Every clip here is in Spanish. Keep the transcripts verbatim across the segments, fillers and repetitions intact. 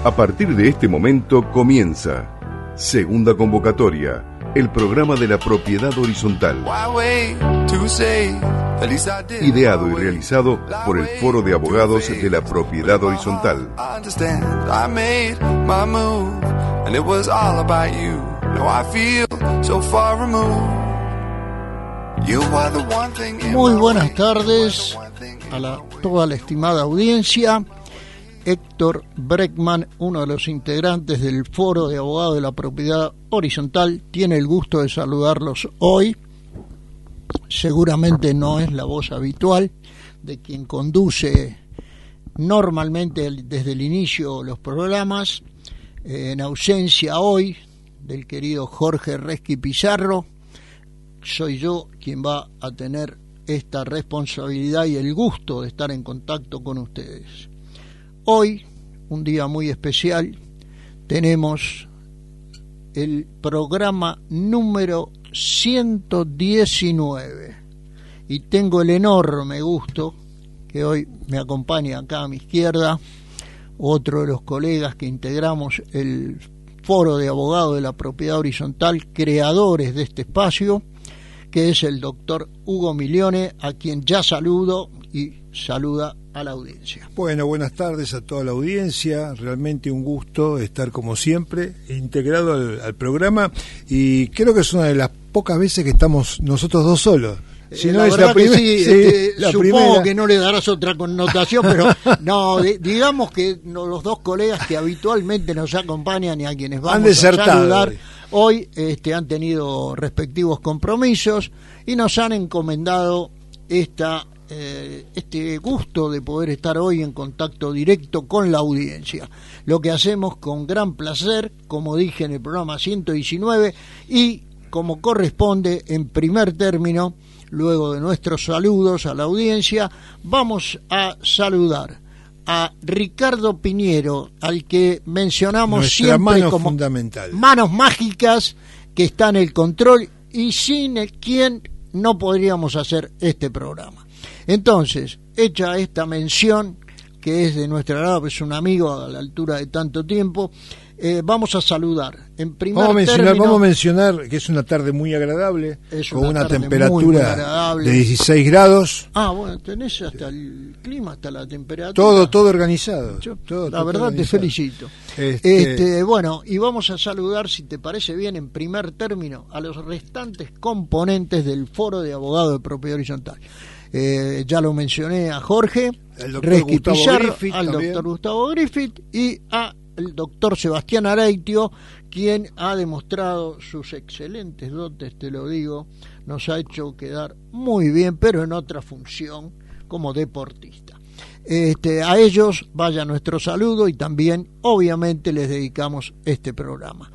A partir de este momento comienza Segunda Convocatoria, el programa de la propiedad horizontal. Ideado y realizado por el Foro de Abogados de la Propiedad Horizontal. Muy buenas tardes a la, toda la estimada audiencia. Héctor Breckman, uno de los integrantes del Foro de Abogados de la Propiedad Horizontal, tiene el gusto de saludarlos hoy. Seguramente no es la voz habitual de quien conduce normalmente desde el inicio los programas, eh, en ausencia hoy del querido Jorge Resqui Pizarro. Soy yo quien va a tener esta responsabilidad y el gusto de estar en contacto con ustedes. Hoy, un día muy especial, tenemos el programa número ciento diecinueve y tengo el enorme gusto que hoy me acompaña acá a mi izquierda otro de los colegas que integramos el Foro de Abogados de la Propiedad Horizontal, creadores de este espacio, que es el doctor Hugo Milione, a quien ya saludo y saluda a la audiencia. Bueno, buenas tardes a toda la audiencia, realmente un gusto estar como siempre integrado al, al programa, y creo que es una de las pocas veces que estamos nosotros dos solos. Si Eh, no la es verdad la que primera, sí, sí, este, la supongo primera. que no le darás otra connotación, pero no, de, digamos que no, los dos colegas que habitualmente nos acompañan y a quienes vamos Han a desertado saludar hoy, hoy este, han tenido respectivos compromisos y nos han encomendado esta eh, este gusto de poder estar hoy en contacto directo con la audiencia, lo que hacemos con gran placer, como dije en el programa ciento diecinueve, y como corresponde en primer término. Luego de nuestros saludos a la audiencia, vamos a saludar a Ricardo Piñero, al que mencionamos nuestra siempre mano como fundamental, manos mágicas, que está en el control y sin el quien no podríamos hacer este programa. Entonces, hecha esta mención, que es de nuestra grado, es un amigo a la altura de tanto tiempo, eh, vamos a saludar en primer vamos a mencionar, término, vamos a mencionar que es una tarde muy agradable, es con una una tarde temperatura muy, muy agradable. de dieciséis grados. Ah, bueno, tenés hasta el clima, hasta la temperatura. Todo, todo organizado. Yo, todo, la todo verdad organizado. te felicito. Este... Este, bueno, y vamos a saludar, si te parece bien, en primer término, a los restantes componentes del Foro de Abogados de Propiedad Horizontal. Eh, ya lo mencioné a Jorge, el doctor Resqui Gustavo Pizarro, Griffith, al también. doctor Gustavo Griffith y a el doctor Sebastián Areitio, quien ha demostrado sus excelentes dotes, te lo digo, nos ha hecho quedar muy bien, pero en otra función, como deportista. Este, a ellos vaya nuestro saludo y también, obviamente, les dedicamos este programa.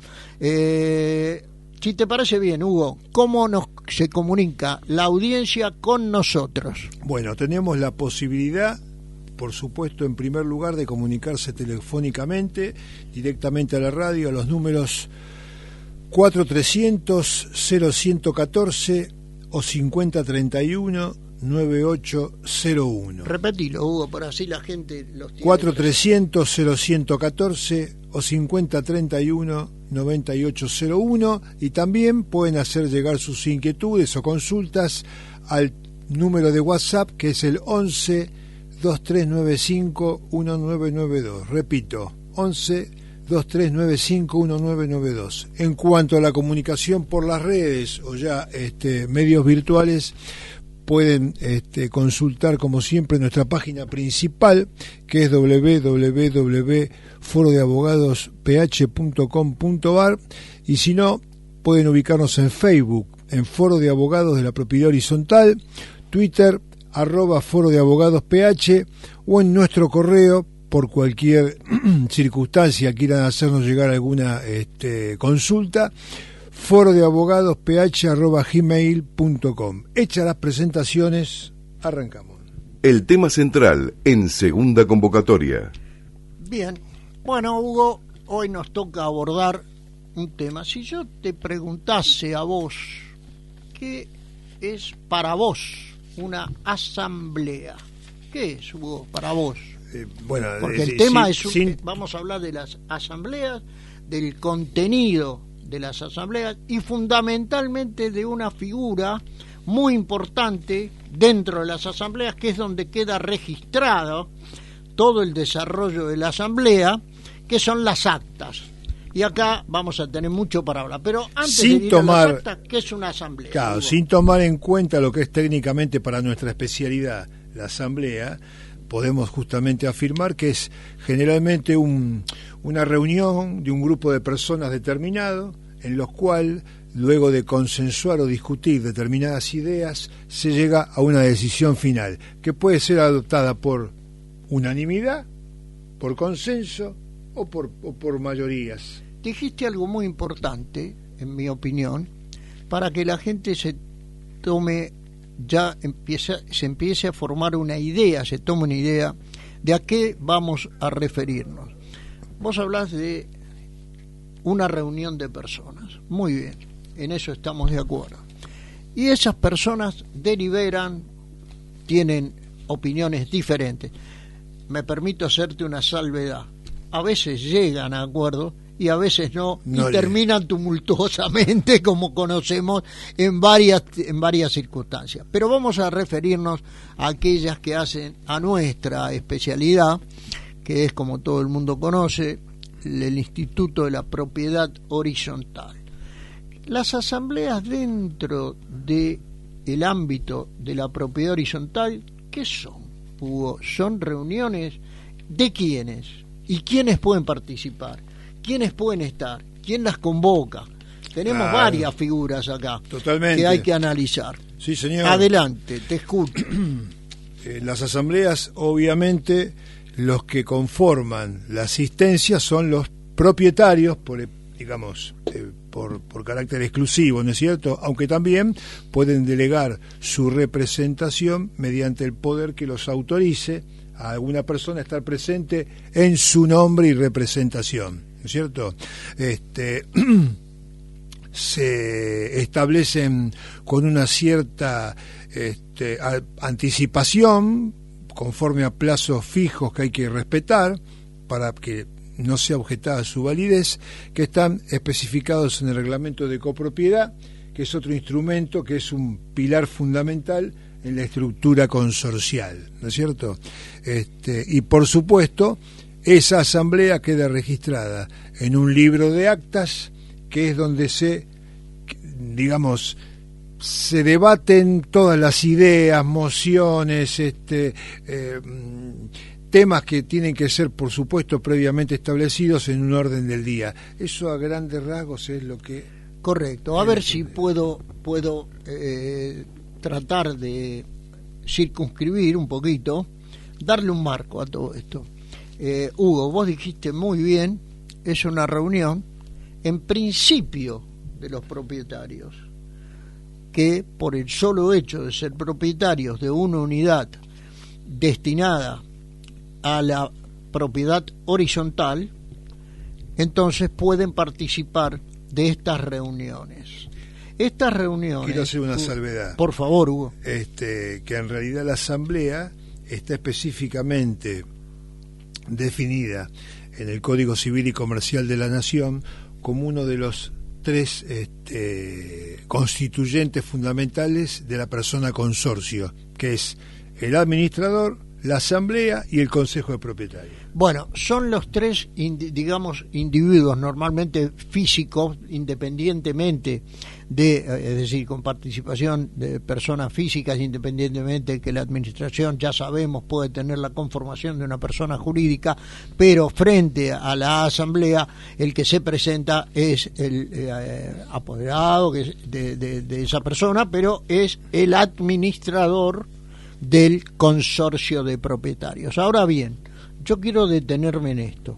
Eh, si te parece bien, Hugo, ¿cómo nos se comunica la audiencia con nosotros? Bueno, tenemos la posibilidad, por supuesto, en primer lugar, de comunicarse telefónicamente, directamente a la radio, a los números cuatro trescientos, cero ciento catorce o cincuenta treinta y uno, noventa y ocho cero uno. Repetilo, Hugo, por así la gente los tiene. cuatro trescientos, cero ciento catorce o cincuenta treinta y uno, noventa y ocho cero uno, y también pueden hacer llegar sus inquietudes o consultas al número de WhatsApp, que es el once, dos tres nueve cinco, uno nueve nueve dos. Repito, once, dos tres nueve cinco, uno nueve nueve dos. En cuanto a la comunicación por las redes o ya este, medios virtuales, pueden este, consultar como siempre nuestra página principal, que es doble u doble u doble u punto foro de abogados p h punto com punto a r, y si no, pueden ubicarnos en Facebook, en Foro de Abogados de la Propiedad Horizontal, Twitter, arroba Foro de Abogados P H, o en nuestro correo, por cualquier circunstancia quieran hacernos llegar alguna este, consulta, foro de abogados ph arroba gmail punto com. Hechas las presentaciones, arrancamos. El tema central en Segunda Convocatoria. Bien, bueno, Hugo, hoy nos toca abordar un tema. Si yo te preguntase a vos, ¿qué es para vos una asamblea? ¿Qué es, Hugo, para vos? Eh, bueno, Porque eh, el tema sin, es, un, sin... vamos a hablar de las asambleas, del contenido de las asambleas y fundamentalmente de una figura muy importante dentro de las asambleas, que es donde queda registrado todo el desarrollo de la asamblea, que son las actas. Y acá vamos a tener mucho para hablar. Pero antes sin de ir tomar, a las actas, ¿qué es una asamblea? Claro, Hugo? sin tomar en cuenta lo que es técnicamente para nuestra especialidad la asamblea, podemos justamente afirmar que es generalmente un, una reunión de un grupo de personas determinado, en los cuales, luego de consensuar o discutir determinadas ideas, se llega a una decisión final, que puede ser adoptada por unanimidad, por consenso o por, o por mayorías. Dijiste algo muy importante, en mi opinión, para que la gente se tome, ya empieza, se empiece a formar una idea, se tome una idea de a qué vamos a referirnos. Vos hablás de una reunión de personas, muy bien, en eso estamos de acuerdo. Y esas personas deliberan, tienen opiniones diferentes. Me permito hacerte una salvedad. A veces llegan a acuerdo y a veces no, no y le... terminan tumultuosamente, como conocemos en varias en varias circunstancias. Pero vamos a referirnos a aquellas que hacen a nuestra especialidad, que es, como todo el mundo conoce, el Instituto de la Propiedad Horizontal. Las asambleas dentro de el ámbito de la propiedad horizontal, ¿qué son, Hugo? Son reuniones de quiénes y quiénes pueden participar, quiénes pueden estar, quién las convoca. Tenemos claro, varias figuras acá totalmente, que hay que analizar. Sí, señor. Adelante, te escucho. En las asambleas, obviamente, los que conforman la asistencia son los propietarios, por, digamos, eh, por, por carácter exclusivo, ¿no es cierto? Aunque también pueden delegar su representación mediante el poder que los autorice a alguna persona estar presente en su nombre y representación, ¿no es cierto? Este, se establecen con una cierta este, a, anticipación, conforme a plazos fijos que hay que respetar para que no sea objetada su validez, que están especificados en el reglamento de copropiedad, que es otro instrumento que es un pilar fundamental en la estructura consorcial, ¿no es cierto? Este, y por supuesto, esa asamblea queda registrada en un libro de actas, que es donde se, digamos, se debaten todas las ideas, mociones, este, eh, temas que tienen que ser, por supuesto, previamente establecidos en un orden del día. Eso a grandes rasgos es lo que... Correcto. A ver si puedo, puedo eh, tratar de circunscribir un poquito, darle un marco a todo esto. Eh, Hugo, vos dijiste muy bien, es una reunión en principio de los propietarios, que por el solo hecho de ser propietarios de una unidad destinada a la propiedad horizontal, entonces pueden participar de estas reuniones. Estas reuniones... Quiero hacer una uh, salvedad. Por favor, Hugo. Este, que en realidad la asamblea está específicamente definida en el Código Civil y Comercial de la Nación como uno de los tres este, constituyentes fundamentales de la persona consorcio, que es el administrador, la asamblea y el consejo de propietarios. Bueno, son los tres, digamos, individuos normalmente físicos, independientemente de, es decir, con participación de personas físicas, independientemente de que la administración, ya sabemos, puede tener la conformación de una persona jurídica, pero frente a la asamblea el que se presenta es el eh, apoderado que es de, de, de esa persona, pero es el administrador del consorcio de propietarios. Ahora bien, yo quiero detenerme en esto.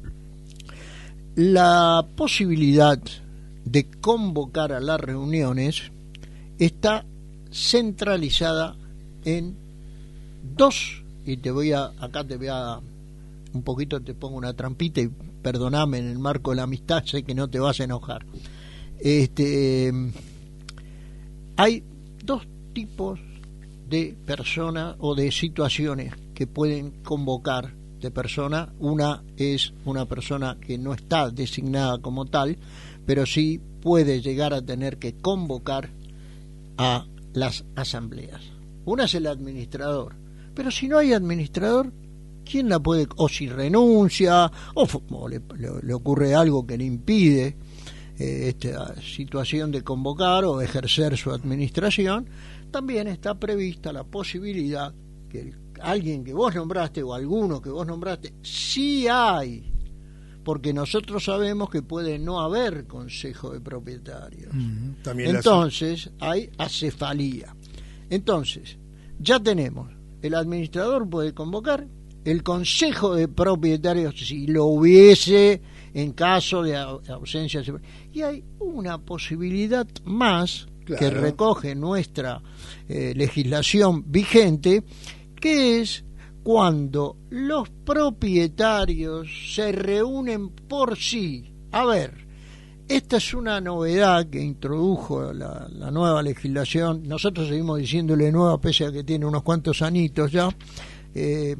La posibilidad de convocar a las reuniones está centralizada en dos, y te voy a, acá te voy a, un poquito te pongo una trampita y perdoname, en el marco de la amistad sé que no te vas a enojar. Este, hay dos tipos de personas o de situaciones que pueden convocar de persona. Una es una persona que no está designada como tal, pero sí puede llegar a tener que convocar a las asambleas. Una es el administrador, pero si no hay administrador, ¿quién la puede? O si renuncia, o, o le, le, le ocurre algo que le impide eh, esta situación de convocar o ejercer su administración, también está prevista la posibilidad que el, alguien que vos nombraste o alguno que vos nombraste, sí hay, porque nosotros sabemos que puede no haber consejo de propietarios. Mm, también Entonces hay acefalía. Entonces, ya tenemos, el administrador puede convocar, el consejo de propietarios si lo hubiese en caso de ausencia, y hay una posibilidad más, claro, que recoge nuestra eh, legislación vigente, que es cuando los propietarios se reúnen por sí. A ver, esta es una novedad que introdujo la, la nueva legislación. Nosotros seguimos diciéndole nueva pese a que tiene unos cuantos añitos ya. Eh,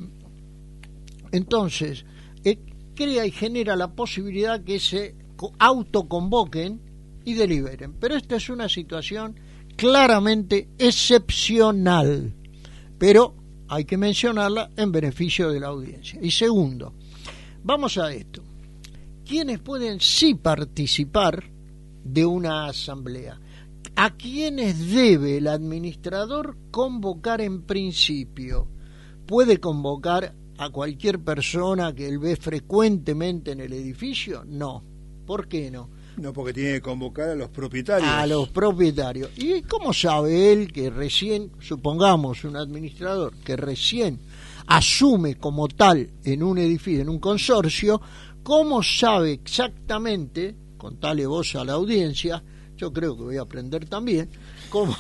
entonces, eh, crea y genera la posibilidad que se autoconvoquen y deliberen. Pero esta es una situación claramente excepcional, pero hay que mencionarla en beneficio de la audiencia. Y segundo, vamos a esto. ¿Quiénes pueden sí participar de una asamblea? ¿A quiénes debe el administrador convocar en principio? ¿Puede convocar a cualquier persona que él ve frecuentemente en el edificio? No. ¿Por qué no? No, porque tiene que convocar a los propietarios. A los propietarios. ¿Y cómo sabe él que recién, supongamos un administrador que recién asume como tal en un edificio, en un consorcio, cómo sabe exactamente, contale vos a la audiencia, yo creo que voy a aprender también, cómo,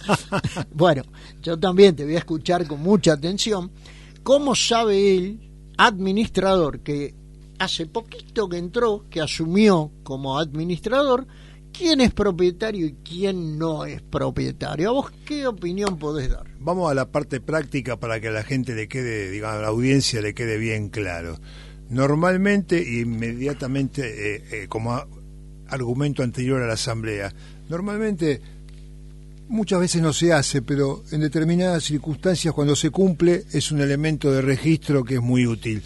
bueno, yo también te voy a escuchar con mucha atención, cómo sabe el administrador que hace poquito que entró, que asumió como administrador, quién es propietario y quién no es propietario. ¿A vos qué opinión podés dar? Vamos a la parte práctica para que a la gente le quede, digamos, a la audiencia le quede bien claro. Normalmente, inmediatamente, eh, eh, como a, argumento anterior a la asamblea, normalmente muchas veces no se hace, pero en determinadas circunstancias, cuando se cumple, es un elemento de registro que es muy útil.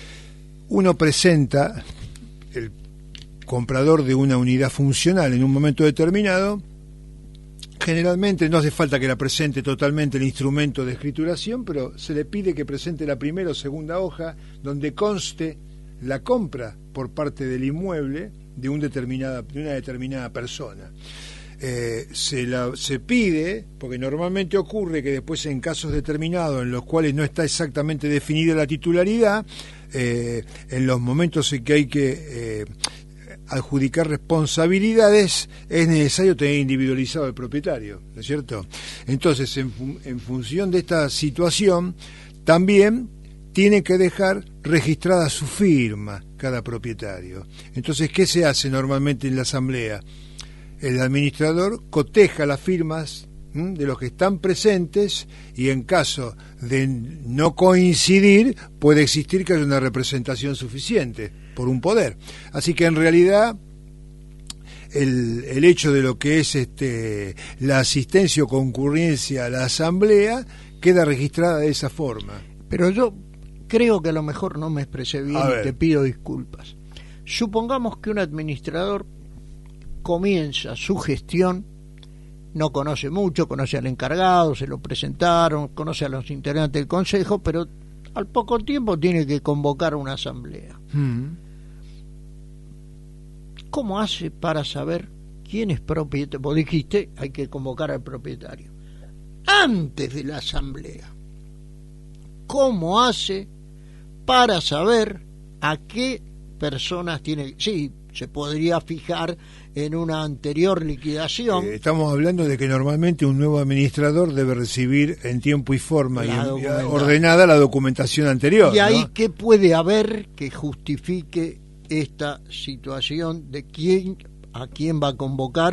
Uno presenta, el comprador de una unidad funcional en un momento determinado, generalmente no hace falta que la presente totalmente el instrumento de escrituración, pero se le pide que presente la primera o segunda hoja donde conste la compra por parte del inmueble de, un determinada, de una determinada persona. Eh, se, la, se pide, porque normalmente ocurre que después en casos determinados en los cuales no está exactamente definida la titularidad, eh, en los momentos en que hay que eh, adjudicar responsabilidades, es necesario tener individualizado el propietario, ¿no es cierto? Entonces, en, fun- en función de esta situación, también tiene que dejar registrada su firma cada propietario. Entonces, ¿qué se hace normalmente en la asamblea? El administrador coteja las firmas ¿m? de los que están presentes y en caso de no coincidir puede existir que haya una representación suficiente por un poder. Así que en realidad el, el hecho de lo que es este la asistencia o concurrencia a la asamblea queda registrada de esa forma. Pero yo creo que a lo mejor no me expresé bien y te pido disculpas. Supongamos que un administrador comienza su gestión, no conoce mucho, conoce al encargado, se lo presentaron, conoce a los integrantes del consejo, pero al poco tiempo tiene que convocar una asamblea. Mm. ¿Cómo hace para saber quién es propietario? Vos dijiste, hay que convocar al propietario antes de la asamblea. ¿Cómo hace para saber a qué personas tiene? Sí, se podría fijar en una anterior liquidación. Eh, estamos hablando de que normalmente un nuevo administrador debe recibir en tiempo y forma y en, ordenada la documentación anterior. Y ahí, ¿no? ¿qué puede haber que justifique esta situación de quién, a quién va a convocar,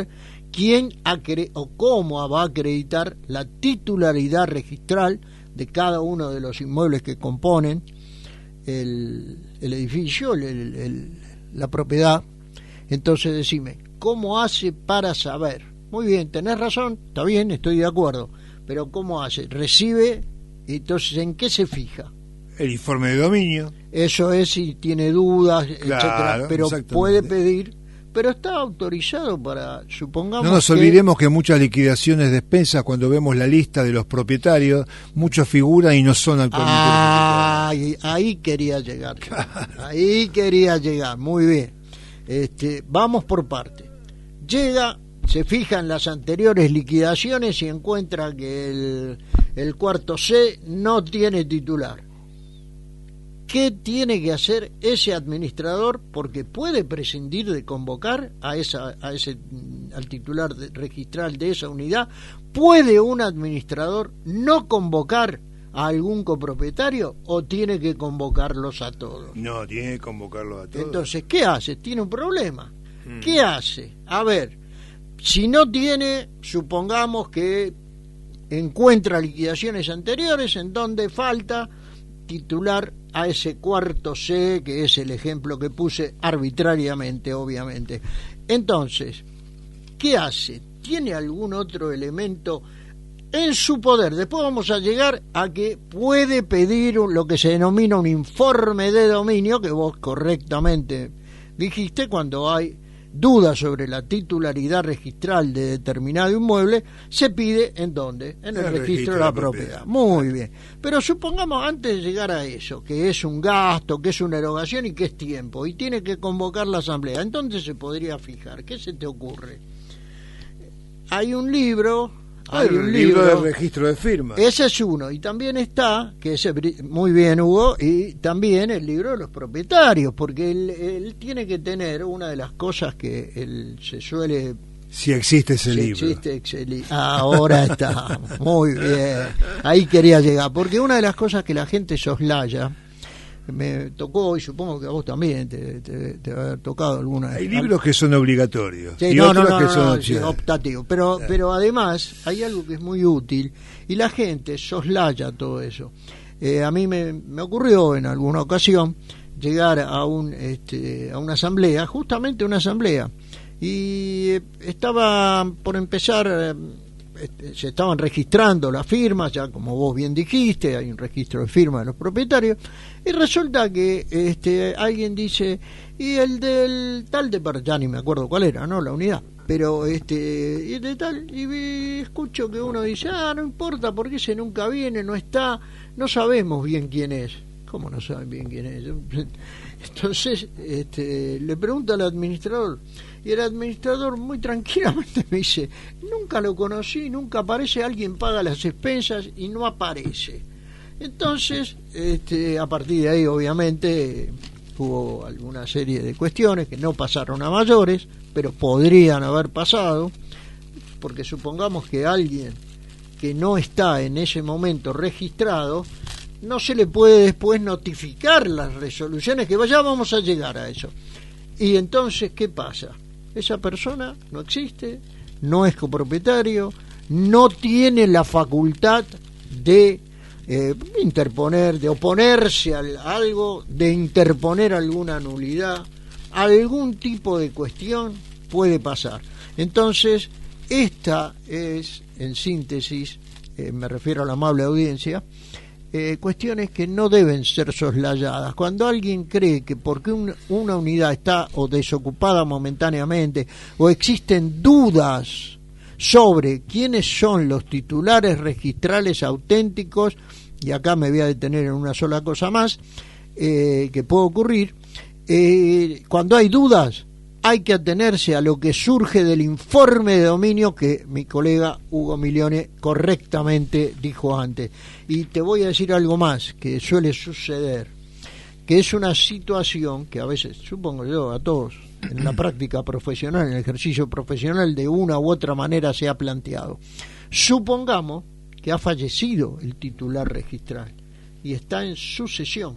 quién acre o cómo va a acreditar la titularidad registral de cada uno de los inmuebles que componen el, el edificio, el, el, el, la propiedad. Entonces decime, ¿cómo hace para saber? Muy bien, tenés razón, está bien, estoy de acuerdo, pero ¿cómo hace? Recibe, entonces ¿en qué se fija? El informe de dominio. Eso es, si tiene dudas, claro, etcétera, pero puede pedir, pero está autorizado para, supongamos. No nos que, olvidemos que muchas liquidaciones de expensas, cuando vemos la lista de los propietarios, muchos figuran y no son actualmente. Ah, ahí, ahí quería llegar, ahí quería llegar, muy bien. Este, vamos por parte. Llega, se fija en las anteriores liquidaciones y encuentra que el, el cuarto C no tiene titular. ¿Qué tiene que hacer ese administrador? Porque puede prescindir de convocar a esa, a ese, al titular de, registral de esa unidad. ¿Puede un administrador no convocar a algún copropietario o tiene que convocarlos a todos? No, tiene que convocarlos a todos. Entonces, ¿qué hace? Tiene un problema. Hmm. ¿Qué hace? A ver, si no tiene, supongamos que encuentra liquidaciones anteriores en donde falta titular a ese cuarto C, que es el ejemplo que puse arbitrariamente, obviamente. Entonces, ¿qué hace? ¿Tiene algún otro elemento en su poder? Después vamos a llegar a que puede pedir lo que se denomina un informe de dominio, que vos correctamente dijiste, cuando hay dudas sobre la titularidad registral de determinado inmueble, se pide ¿en dónde? En el, el registro, registro de la propiedad. propiedad. Muy bien. Pero supongamos, antes de llegar a eso, que es un gasto, que es una erogación y que es tiempo, y tiene que convocar la asamblea, entonces se podría fijar. ¿Qué se te ocurre? Hay un libro... Hay el un libro, libro de registro de firmas. Ese es uno, y también está, que es muy bien, Hugo, y también el libro de los propietarios, porque él, él tiene que tener una de las cosas que él se suele... Si existe ese si libro. Existe ese li Ahora está, muy bien, ahí quería llegar, porque una de las cosas que la gente soslaya, me tocó, y supongo que a vos también te, te, te va a haber tocado alguna. Hay libros que son obligatorios, sí, y no, otros no, no, que no, son no, sí, optativos, pero, sí. pero además hay algo que es muy útil y la gente soslaya todo eso. Eh, a mí me, me ocurrió en alguna ocasión llegar a un este, a una asamblea, justamente una asamblea, y eh, estaba por empezar... Eh, se estaban registrando las firmas, ya como vos bien dijiste, hay un registro de firmas de los propietarios, y resulta que este alguien dice, y el del tal de, ya ni me acuerdo cuál era, ¿no? La unidad, pero este, y de tal, y escucho que uno dice, ah, no importa, porque ese nunca viene, no está, no sabemos bien quién es. ¿Cómo no saben bien quién es? Entonces, este, le pregunto al administrador, y el administrador muy tranquilamente me dice, nunca lo conocí, nunca aparece, alguien paga las expensas y no aparece. Entonces, este, a partir de ahí, obviamente, hubo alguna serie de cuestiones que no pasaron a mayores, pero podrían haber pasado, porque supongamos que alguien que no está en ese momento registrado, no se le puede después notificar las resoluciones, que ya vamos a llegar a eso. Y entonces, ¿qué pasa? Esa persona no existe, no es copropietario, no tiene la facultad de eh, interponer, de oponerse a algo, de interponer alguna nulidad, algún tipo de cuestión puede pasar. Entonces, esta es, en síntesis, eh, me refiero a la amable audiencia, Eh, cuestiones que no deben ser soslayadas. Cuando alguien cree que porque un, una unidad está o desocupada momentáneamente o existen dudas sobre quiénes son los titulares registrales auténticos, y acá me voy a detener en una sola cosa más eh, que puede ocurrir, eh, cuando hay dudas hay que atenerse a lo que surge del informe de dominio que mi colega Hugo Milione correctamente dijo antes. Y te voy a decir algo más que suele suceder, que es una situación que a veces, supongo yo, a todos, en la práctica profesional, en el ejercicio profesional, de una u otra manera se ha planteado. Supongamos que ha fallecido el titular registral y está en sucesión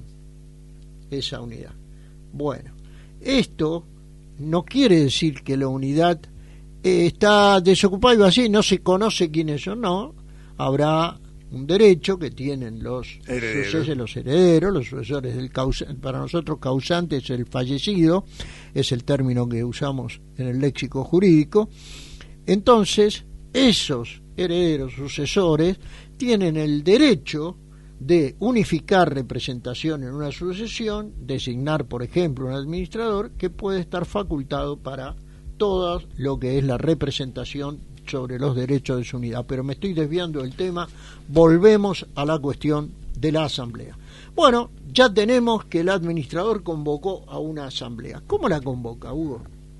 esa unidad. Bueno, esto no quiere decir que la unidad eh, está desocupado y vacío, no se conoce quiénes son, no, habrá un derecho que tienen los sucesores, los herederos, los sucesores del causante. Para nosotros causante es el fallecido, es el término que usamos en el léxico jurídico. Entonces, esos herederos, sucesores, tienen el derecho de unificar representación en una sucesión, designar, por ejemplo, un administrador que puede estar facultado para todo lo que es la representación sobre los derechos de su unidad. Pero me estoy desviando del tema, volvemos a la cuestión de la asamblea. Bueno, ya tenemos que el administrador convocó a una asamblea. ¿Cómo la convoca, Hugo?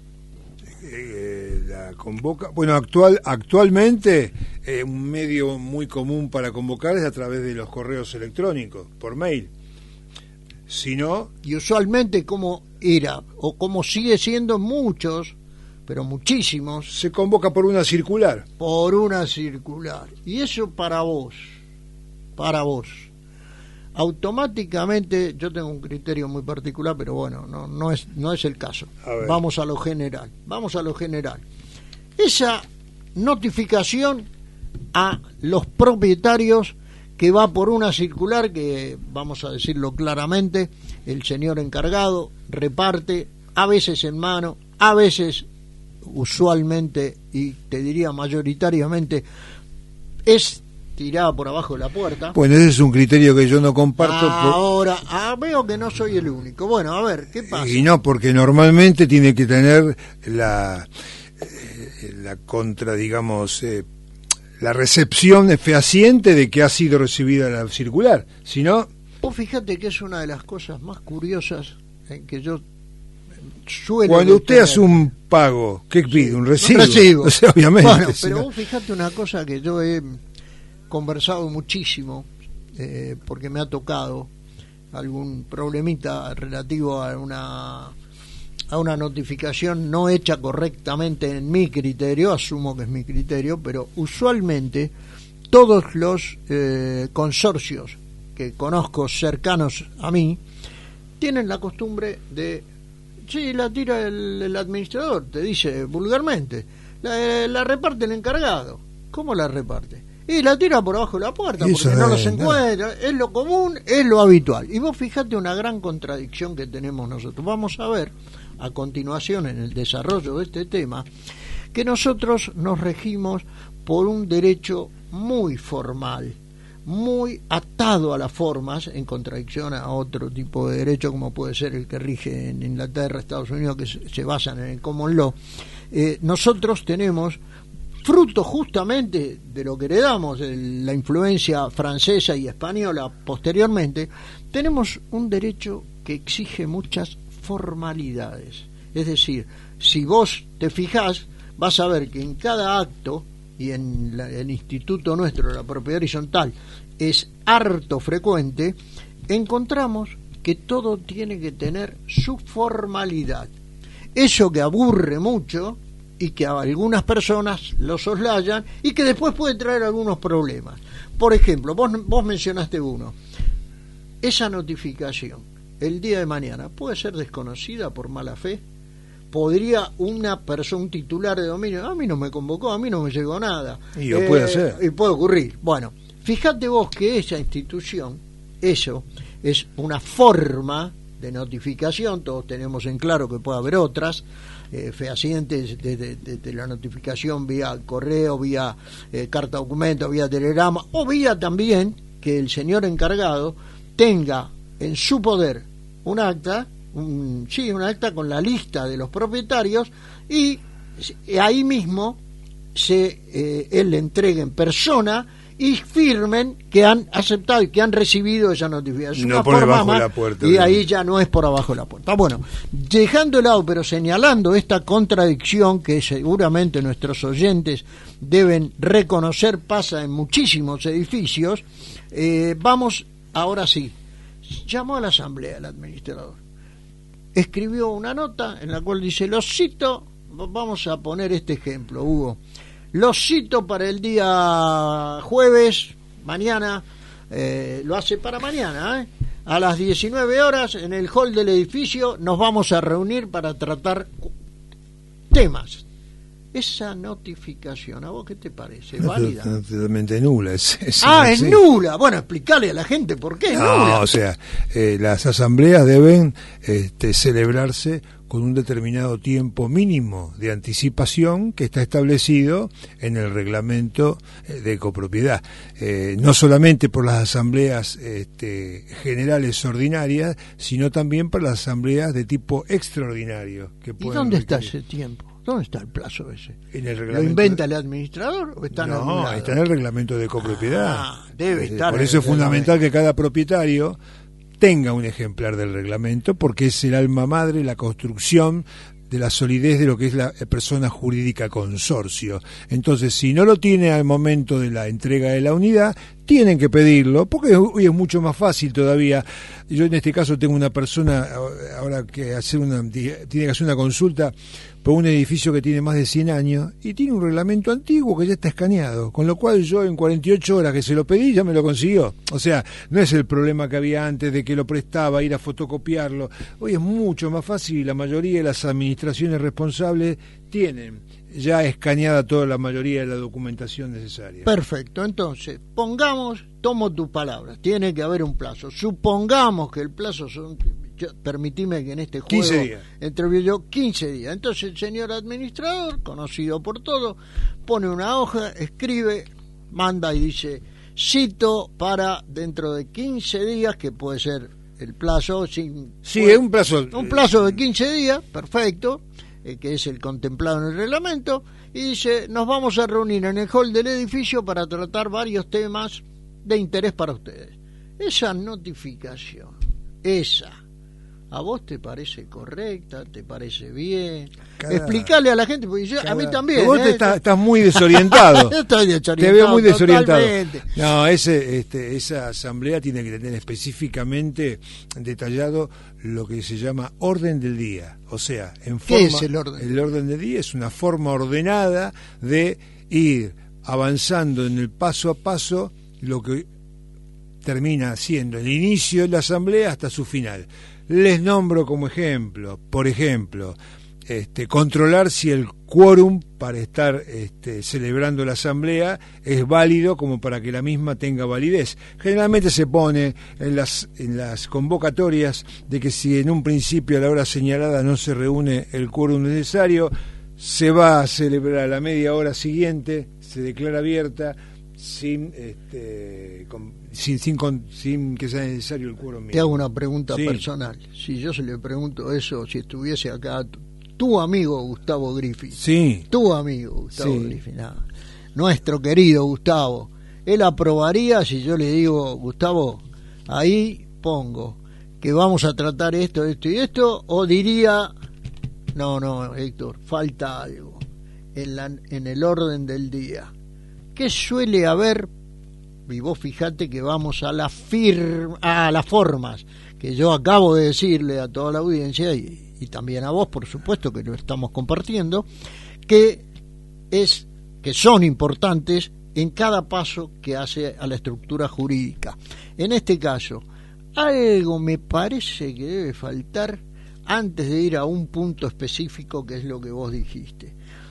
Eh, la convoca, bueno, actual, actualmente eh, un medio muy común para convocar es a través de los correos electrónicos, por mail. Si no... Y usualmente, como era, o como sigue siendo muchos, pero muchísimos, se convoca por una circular. Por una circular. Y eso para vos, para vos. Automáticamente, yo tengo un criterio muy particular, pero bueno, no, no es, no es el caso. A vamos a lo general, vamos a lo general. Esa notificación a los propietarios que va por una circular que, vamos a decirlo claramente, el señor encargado reparte, a veces en mano, a veces usualmente, y te diría mayoritariamente, es tirada por abajo de la puerta. Bueno, ese es un criterio que yo no comparto. Ahora, por... ah, veo que no soy el único. Bueno, a ver, ¿qué pasa? Y no, porque normalmente tiene que tener la, eh, la contra, digamos, eh, la recepción fehaciente de que ha sido recibida la circular. Si no... Vos fíjate que es una de las cosas más curiosas en que yo suelo... Cuando usted hace un pago, ¿qué pide? Sí, ¿un recibo? Un recibo. O sea, obviamente. Bueno, si pero no... vos fíjate una cosa que yo he conversado muchísimo, eh, porque me ha tocado algún problemita relativo a una a una notificación no hecha correctamente en mi criterio, asumo que es mi criterio, pero usualmente todos los eh, consorcios que conozco cercanos a mí tienen la costumbre de, sí, la tira el, el administrador, te dice vulgarmente, la, la reparte el encargado. ¿Cómo la reparte? Y la tira por abajo de la puerta, porque no los encuentra, es lo común, es lo habitual. Y vos fijate una gran contradicción que tenemos nosotros. Vamos a ver a continuación en el desarrollo de este tema que nosotros nos regimos por un derecho muy formal, muy atado a las formas, en contradicción a otro tipo de derecho como puede ser el que rige en Inglaterra, Estados Unidos, que se, se basan en el common law. Eh, nosotros tenemos, fruto justamente de lo que heredamos, de la influencia francesa y española posteriormente, tenemos un derecho que exige muchas formalidades. Es decir, si vos te fijás, vas a ver que en cada acto, y en la, el instituto nuestro, la propiedad horizontal, es harto frecuente, encontramos que todo tiene que tener su formalidad. Eso que aburre mucho y que a algunas personas lo soslayan y que después puede traer algunos problemas. Por ejemplo, vos, vos mencionaste uno. Esa notificación, el día de mañana, ¿puede ser desconocida por mala fe? ¿Podría una persona, un titular de dominio, a mí no me convocó, a mí no me llegó nada? Y eh, puede ser. Y puede ocurrir. Bueno, fíjate vos que esa institución, eso, es una forma de notificación, todos tenemos en claro que puede haber otras, eh, fehacientes de, de, de, de la notificación vía correo, vía eh, carta documento, vía telegrama, o vía también que el señor encargado tenga en su poder un acta, un, sí, un acta con la lista de los propietarios y ahí mismo se eh, él le entregue en persona y firmen que han aceptado y que han recibido esa notificación. No por debajo de la puerta. Y ahí ya no es por abajo de la puerta. Bueno, dejando de lado, pero señalando esta contradicción que seguramente nuestros oyentes deben reconocer, pasa en muchísimos edificios, eh, vamos, ahora sí, llamó a la asamblea el administrador. Escribió una nota en la cual dice, los cito, vamos a poner este ejemplo, Hugo. Los cito para el día jueves, mañana, eh, lo hace para mañana, ¿eh? A las diecinueve horas en el hall del edificio nos vamos a reunir para tratar temas. Esa notificación, ¿a vos qué te parece? ¿Es válida? Totalmente nula. Es, es ah, es así. nula. Bueno, explicarle a la gente por qué es no, nula. O sea, eh, las asambleas deben este, celebrarse con un determinado tiempo mínimo de anticipación que está establecido en el reglamento de copropiedad. Eh, no solamente por las asambleas este, generales ordinarias, sino también para las asambleas de tipo extraordinario. Que ¿Y pueden dónde está requerir. ese tiempo? ¿Dónde está el plazo ese? En el ¿Lo reglamento inventa de... el administrador o está en No, algún lado? está en el reglamento de copropiedad. Ah, debe estar. Por en eso el es fundamental reglamento. que cada propietario tenga un ejemplar del reglamento, porque es el alma madre, la construcción de la solidez de lo que es la persona jurídica consorcio. Entonces, si no lo tiene al momento de la entrega de la unidad, tienen que pedirlo, porque hoy es mucho más fácil todavía. Yo en este caso tengo una persona ahora que hacer una tiene que hacer una consulta por un edificio que tiene más de cien años y tiene un reglamento antiguo que ya está escaneado, con lo cual yo en cuarenta y ocho horas que se lo pedí ya me lo consiguió. O sea, no es el problema que había antes de que lo prestaba, ir a fotocopiarlo. Hoy es mucho más fácil y la mayoría de las administraciones responsables tienen ya escaneada toda la mayoría de la documentación necesaria. Perfecto, entonces, pongamos, tomo tus palabras, tiene que haber un plazo. Supongamos que el plazo son, yo, permitime que en este juego quince días. Entre yo quince días. Entonces el señor administrador, conocido por todos, pone una hoja, escribe, manda y dice, cito para dentro de quince días, que puede ser el plazo, sin, Sí, puede, es un plazo. un plazo de quince días, perfecto. Eh, que es el contemplado en el reglamento, y dice, nos vamos a reunir en el hall del edificio para tratar varios temas de interés para ustedes. Esa notificación, esa, ¿a vos te parece correcta? ¿Te parece bien? Cada, Explicarle a la gente, porque yo, cada, a mí también. Vos ¿eh? te estás, estás muy desorientado. Estoy desorientado. Te veo muy desorientado. Totalmente. No, ese, este, esa asamblea tiene que tener específicamente detallado lo que se llama orden del día. O sea, en forma, ¿Qué es el orden? El orden del día es una forma ordenada de ir avanzando en el paso a paso lo que termina siendo el inicio de la asamblea hasta su final. Les nombro como ejemplo, por ejemplo, este, controlar si el quórum para estar este, celebrando la asamblea es válido como para que la misma tenga validez. Generalmente se pone en las, en las convocatorias de que si en un principio a la hora señalada no se reúne el quórum necesario, se va a celebrar a la media hora siguiente, se declara abierta, sin este con, sin, sin, con, sin que sea necesario el quórum. Te hago una pregunta sí. personal. Si yo se le pregunto eso, si estuviese acá tu, tu amigo Gustavo Griffith, sí. tu amigo Gustavo sí. Griffith, nada, nuestro querido Gustavo, él aprobaría si yo le digo, Gustavo, ahí pongo que vamos a tratar esto, esto y esto, o diría, no, no, Héctor, falta algo en, la, en el orden del día. ¿Qué suele haber? Y vos fijate que vamos a, la fir- a las formas que yo acabo de decirle a toda la audiencia y, y también a vos, por supuesto, que lo estamos compartiendo, que es que son importantes en cada paso que hace a la estructura jurídica. En este caso, algo me parece que debe faltar antes de ir a un punto específico, que es lo que vos dijiste.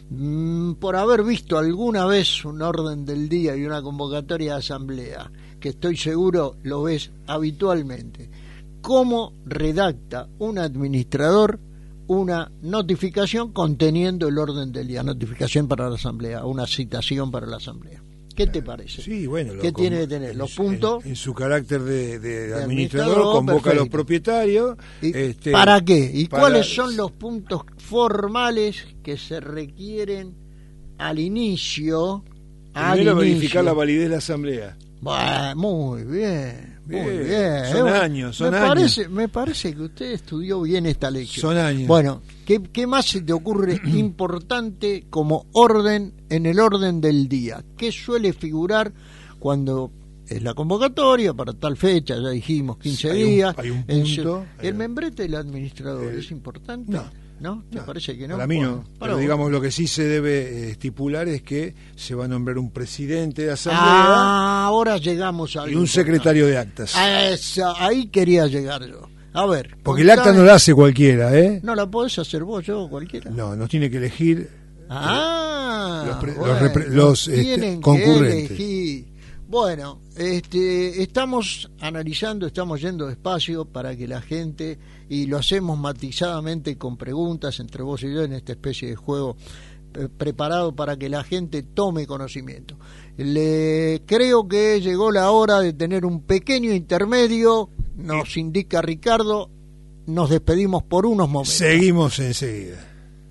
Por haber visto alguna vez un orden del día y una convocatoria de asamblea, que estoy seguro lo ves habitualmente, ¿cómo redacta un administrador una notificación conteniendo el orden del día? Notificación para la asamblea, una citación para la asamblea. ¿Qué te parece? Sí, bueno, ¿Qué lo, tiene que tener? Los puntos. En, en su carácter de, de, de administrador, administrador, convoca perfecto. a los propietarios. ¿Y este, ¿Para qué? ¿Y para... cuáles son los puntos formales que se requieren al inicio? Al Primero, inicio. verificar la validez de la asamblea. Bueno, muy bien, muy bien, bien. Son eh, años, son me años. Parece, me parece que usted estudió bien esta lección. Son años. Bueno, ¿qué, qué más se te ocurre importante como orden en el orden del día? ¿Qué suele figurar cuando es la convocatoria para tal fecha? Ya dijimos quince hay días. Un, hay un En punto. su, ¿El membrete del administrador eh, es importante? No. ¿No? ¿Te no, parece que no? Para mí no. Bueno, Pero vos. digamos, lo que sí se debe estipular es que se va a nombrar un presidente de asamblea Ah, ahora llegamos a y un secretario de actas. A esa, ahí quería llegar yo. A ver. Porque el acta no la hace cualquiera, ¿eh? No la podés hacer vos, yo, cualquiera. No, nos tiene que elegir Ah, los, pre, bueno, los, repre, los este, concurrentes. Que bueno, este, estamos analizando, estamos yendo despacio para que la gente, y lo hacemos matizadamente con preguntas entre vos y yo en esta especie de juego eh, preparado para que la gente tome conocimiento. Le creo que llegó la hora de tener un pequeño intermedio, nos indica Ricardo, nos despedimos por unos momentos. Seguimos enseguida.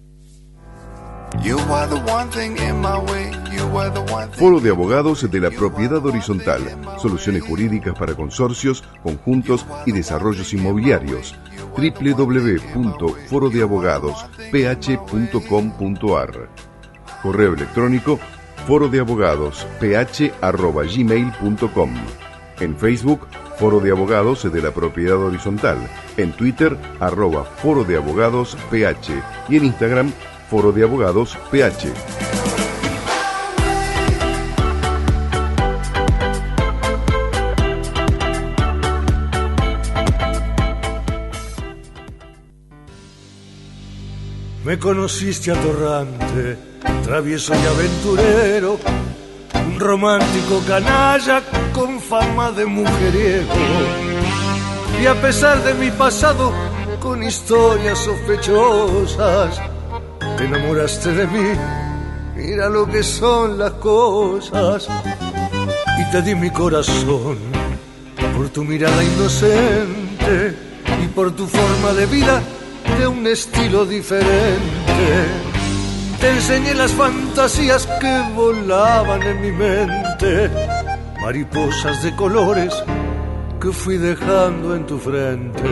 Foro de Abogados de la Propiedad Horizontal. Soluciones jurídicas para consorcios, conjuntos y desarrollos inmobiliarios. doble u doble u doble u punto foro de abogados p h punto com punto a r. Correo electrónico foro de abogados p h arroba gmail punto com. En Facebook, Foro de Abogados de la Propiedad Horizontal. En Twitter, arroba Foro de Abogados P H. Y en Instagram, Foro de Abogados P H. Me conociste atorrante, travieso y aventurero, un romántico canalla con fama de mujeriego. Y a pesar de mi pasado, con historias sospechosas, te enamoraste de mí, mira lo que son las cosas. Y te di mi corazón, por tu mirada inocente y por tu forma de vida de un estilo diferente. Te enseñé las fantasías que volaban en mi mente, mariposas de colores que fui dejando en tu frente.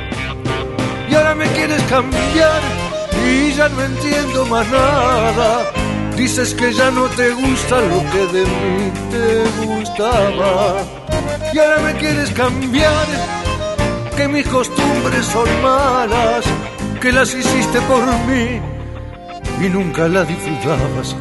Y ahora me quieres cambiar y ya no entiendo más nada. Dices que ya no te gusta lo que de mí te gustaba. Y ahora me quieres cambiar, que mis costumbres son malas, que las hiciste por mí y nunca las disfrutabas.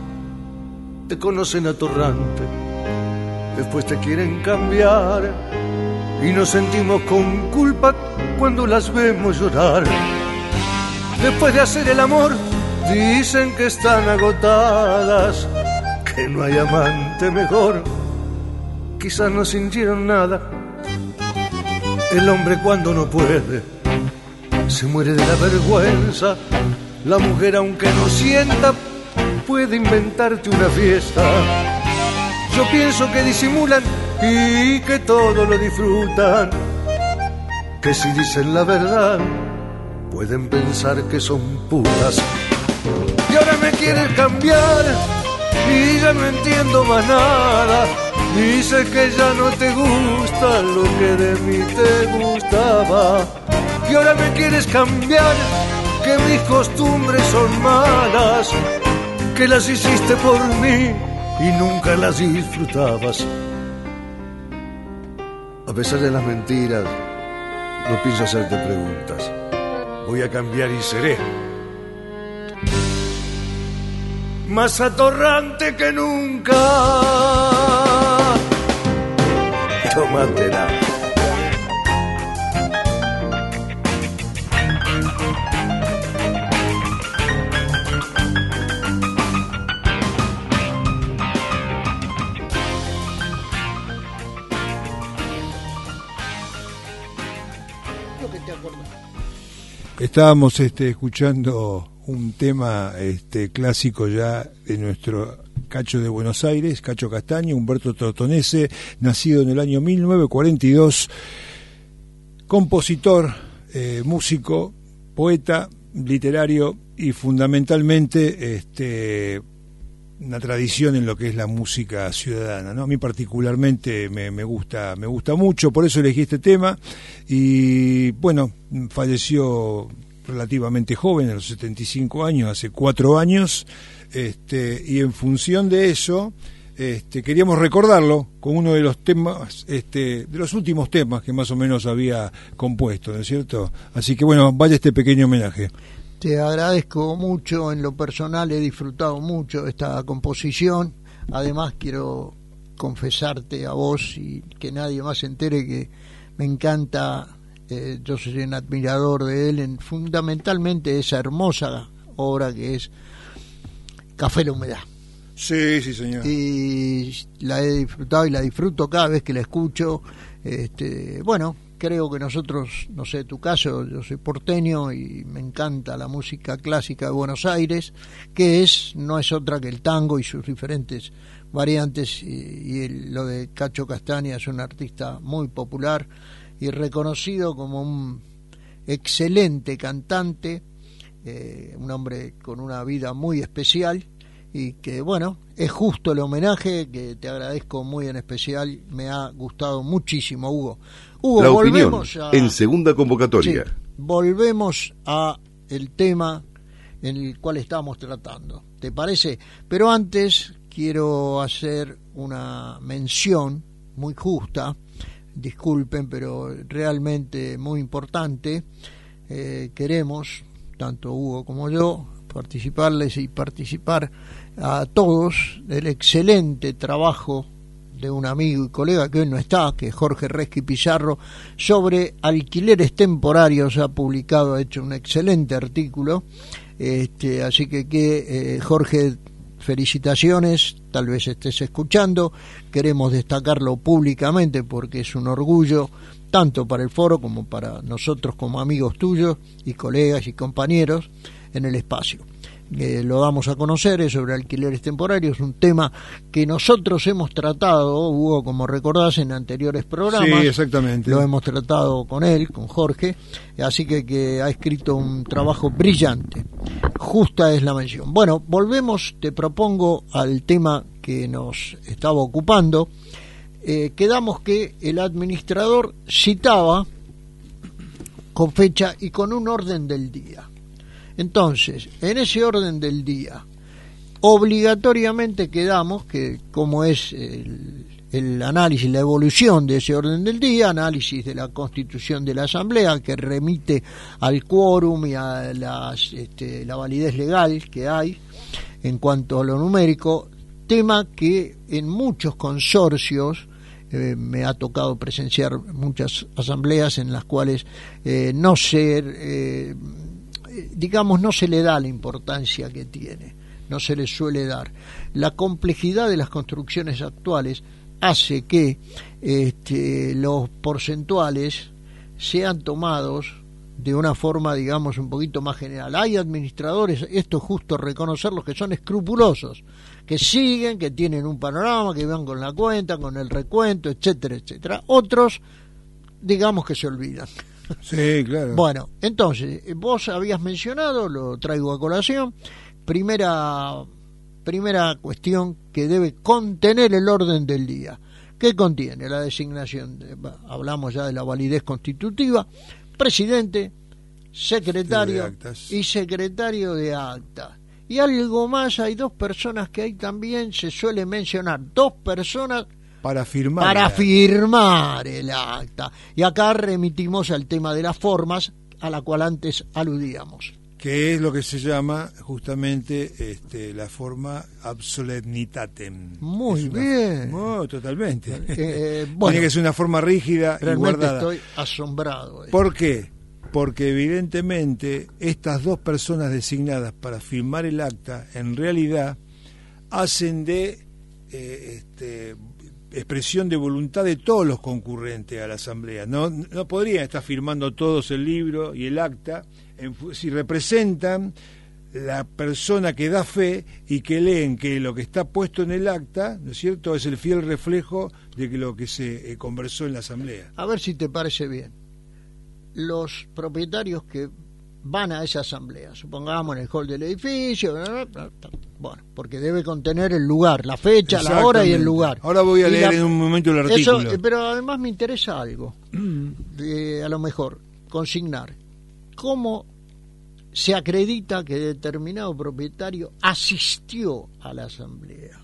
Te conocen atorrante, después te quieren cambiar y nos sentimos con culpa cuando las vemos llorar. Después de hacer el amor, dicen que están agotadas, que no hay amante mejor. Quizás no sintieron nada. El hombre cuando no puede se muere de la vergüenza. La mujer aunque no sienta puede inventarte una fiesta. Yo pienso que disimulan y que todo lo disfrutan, que si dicen la verdad pueden pensar que son putas. Y ahora me quieres cambiar y ya no entiendo más nada. Dices que ya no te gusta lo que de mí te gustaba. Y ahora me quieres cambiar, que mis costumbres son malas, que las hiciste por mí y nunca las disfrutabas. A pesar de las mentiras, no pienso hacerte preguntas. Voy a cambiar y seré más atorrante que nunca. Tómatela. Estábamos este, escuchando un tema este, clásico ya de nuestro Cacho de Buenos Aires, Cacho Castaño, Humberto Tortonese, nacido en el año mil novecientos cuarenta y dos, compositor, eh, músico, poeta, literario y fundamentalmente este, una tradición en lo que es la música ciudadana, ¿no? A mí particularmente me, me gusta, me gusta mucho, por eso elegí este tema. Y bueno, falleció relativamente joven, a los setenta y cinco años, hace cuatro años, este, y en función de eso este, queríamos recordarlo con uno de los temas, este, de los últimos temas que más o menos había compuesto, ¿no es cierto? Así que bueno, vaya este pequeño homenaje. Te agradezco mucho, en lo personal he disfrutado mucho esta composición. Además quiero confesarte a vos y que nadie más se entere que me encanta, eh, yo soy un admirador de él en fundamentalmente esa hermosa obra que es Café La Humedad. Sí, sí, señor. Y la he disfrutado y la disfruto cada vez que la escucho. Este, bueno, creo que nosotros, no sé tu caso, yo soy porteño y me encanta la música clásica de Buenos Aires, que es no es otra que el tango y sus diferentes variantes, y, y el, lo de Cacho Castaña es un artista muy popular y reconocido como un excelente cantante, eh, un hombre con una vida muy especial, y que bueno, es justo el homenaje que te agradezco muy en especial, me ha gustado muchísimo, Hugo. Hugo, la opinión a, en segunda convocatoria. Sí, volvemos a el tema en el cual estábamos tratando, ¿te parece? Pero antes quiero hacer una mención muy justa, disculpen, pero realmente muy importante. Eh, queremos, tanto Hugo como yo, participarles y participar a todos del excelente trabajo de un amigo y colega que hoy no está, que es Jorge Resqui Pizarro, sobre alquileres temporarios. Ha publicado, ha hecho un excelente artículo, este, así que, que eh, Jorge, felicitaciones, tal vez estés escuchando, queremos destacarlo públicamente porque es un orgullo tanto para el foro como para nosotros como amigos tuyos y colegas y compañeros en el espacio. Eh, lo damos a conocer, es sobre alquileres temporarios, un tema que nosotros hemos tratado, Hugo, como recordás, en anteriores programas. Sí, exactamente. Lo hemos tratado con él, con Jorge, así que, que ha escrito un trabajo brillante. Justa es la mención. Bueno, volvemos, te propongo al tema que nos estaba ocupando. Eh, quedamos que el administrador citaba con fecha y con un orden del día. Entonces, en ese orden del día, obligatoriamente quedamos que, como es el, el análisis, la evolución de ese orden del día, análisis de la constitución de la Asamblea, que remite al quórum y a las, este, la validez legal que hay en cuanto a lo numérico, tema que en muchos consorcios, eh, me ha tocado presenciar muchas asambleas en las cuales eh, no se... Eh, digamos, no se le da la importancia que tiene, no se le suele dar. La complejidad de las construcciones actuales hace que este, los porcentuales sean tomados de una forma, digamos, un poquito más general. Hay administradores, esto es justo reconocerlos, que son escrupulosos, que siguen, que tienen un panorama, que van con la cuenta, con el recuento, etcétera, etcétera. Otros, digamos, que se olvidan. Sí, claro. Bueno, entonces, vos habías mencionado, lo traigo a colación, primera, primera cuestión que debe contener el orden del día. ¿Qué contiene? La designación, de, hablamos ya de la validez constitutiva, presidente, secretario y secretario de acta. Y algo más, hay dos personas que ahí también se suele mencionar, dos personas para firmar para el firmar el acta. Y acá remitimos al tema de las formas a la cual antes aludíamos, que es lo que se llama justamente este, la forma absolemnitatem. Muy una, bien. No, totalmente. Eh, bueno, tiene que ser una forma rígida y guardada. Estoy asombrado. ¿Por qué? Porque evidentemente estas dos personas designadas para firmar el acta en realidad hacen de eh, este, expresión de voluntad de todos los concurrentes a la asamblea. No, no podrían estar firmando todos el libro y el acta en, si representan la persona que da fe y que leen que lo que está puesto en el acta, ¿no es cierto?, es el fiel reflejo de que lo que se eh, conversó en la asamblea. A ver si te parece bien. Los propietarios que van a esa asamblea, supongamos en el hall del edificio, bueno, porque debe contener el lugar, la fecha, la hora y el lugar. Ahora voy a y leer la, en un momento el artículo. Eso, pero además me interesa algo, de, a lo mejor, consignar cómo se acredita que determinado propietario asistió a la asamblea.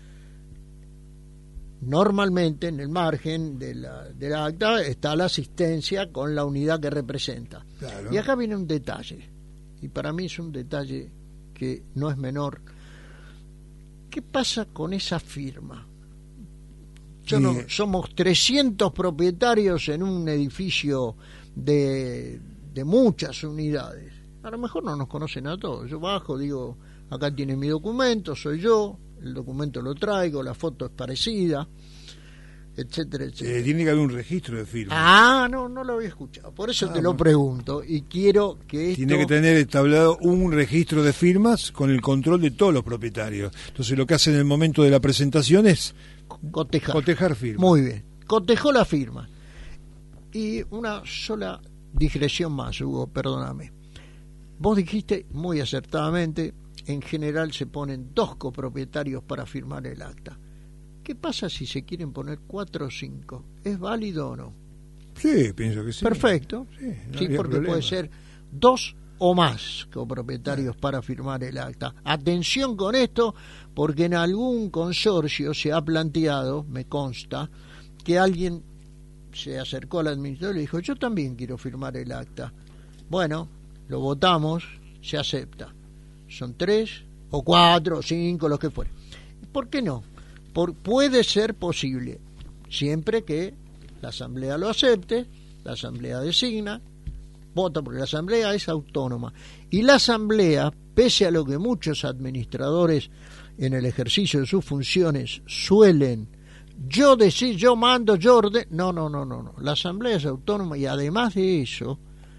Normalmente en el margen de la, de la acta está la asistencia con la unidad que representa. Claro. Y acá viene un detalle, y para mí es un detalle que no es menor. ¿Qué pasa con esa firma? Yo sí. no, somos trescientos propietarios en un edificio de, de muchas unidades. A lo mejor no nos conocen a todos. Yo bajo, digo, acá tiene mi documento, soy yo, el documento lo traigo, la foto es parecida, etcétera, etcétera. Eh, tiene que haber un registro de firmas. Ah, no, no lo había escuchado, por eso ah, te lo pregunto, y quiero que esto... Tiene que tener establecido un registro de firmas con el control de todos los propietarios. Entonces lo que hace en el momento de la presentación es cotejar, cotejar firmas. Muy bien, cotejó la firma. Y una sola digresión más, Hugo, perdóname. Vos dijiste muy acertadamente, en general se ponen dos copropietarios para firmar el acta. ¿Qué pasa si se quieren poner cuatro o cinco? ¿Es válido o no? Sí, pienso que sí. Perfecto. Sí, no sí porque problema. Puede ser dos o más copropietarios para firmar el acta. Atención con esto, porque en algún consorcio se ha planteado, me consta, que alguien se acercó al administrador y le dijo, yo también quiero firmar el acta. Bueno, lo votamos, se acepta. Son tres o cuatro o cinco, lo que fuere. ¿Por qué no? Por, puede ser posible, siempre que la asamblea lo acepte, la asamblea designa, vota, porque la asamblea es autónoma. Y la asamblea, pese a lo que muchos administradores en el ejercicio de sus funciones suelen yo decir, yo mando, yo ordeno, no, no, no, no, no. La asamblea es autónoma y además de eso,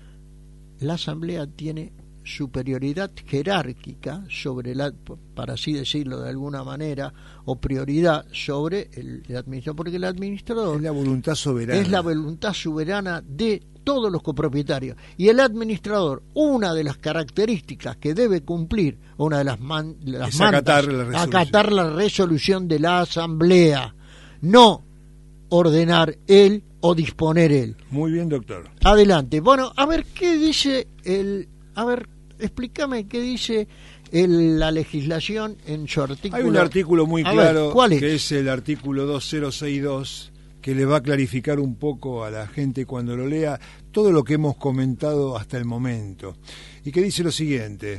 la asamblea tiene superioridad jerárquica sobre la, para así decirlo de alguna manera, o prioridad sobre el, el administrador, porque el administrador es la voluntad soberana. Es la voluntad soberana de todos los copropietarios. Y el administrador, una de las características que debe cumplir, una de las, man, las es mandas, acatar la resolución. acatar la resolución de la asamblea, no ordenar él o disponer él. Muy bien, doctor. Adelante. Bueno, a ver qué dice el, a ver, explícame qué dice el, la legislación en su artículo. Hay un artículo muy a claro, ver, ¿cuál es? Que es el artículo dos mil sesenta y dos, que le va a clarificar un poco a la gente cuando lo lea todo lo que hemos comentado hasta el momento, y que dice lo siguiente.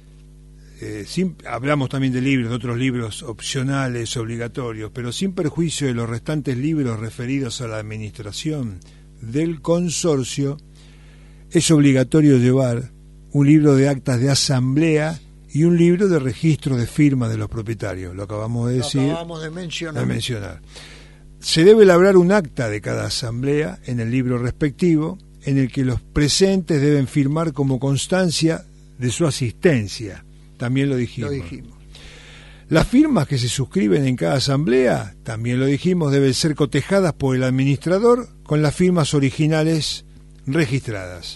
Eh, sin, hablamos también de libros, de otros libros opcionales, obligatorios, pero sin perjuicio de los restantes libros referidos a la administración del consorcio, es obligatorio llevar un libro de actas de asamblea y un libro de registro de firma de los propietarios. Lo acabamos de decir. Lo acabamos de mencionar. de mencionar. Se debe elaborar un acta de cada asamblea en el libro respectivo, en el que los presentes deben firmar como constancia de su asistencia. También lo dijimos. Lo dijimos. Las firmas que se suscriben en cada asamblea, también lo dijimos, deben ser cotejadas por el administrador con las firmas originales registradas.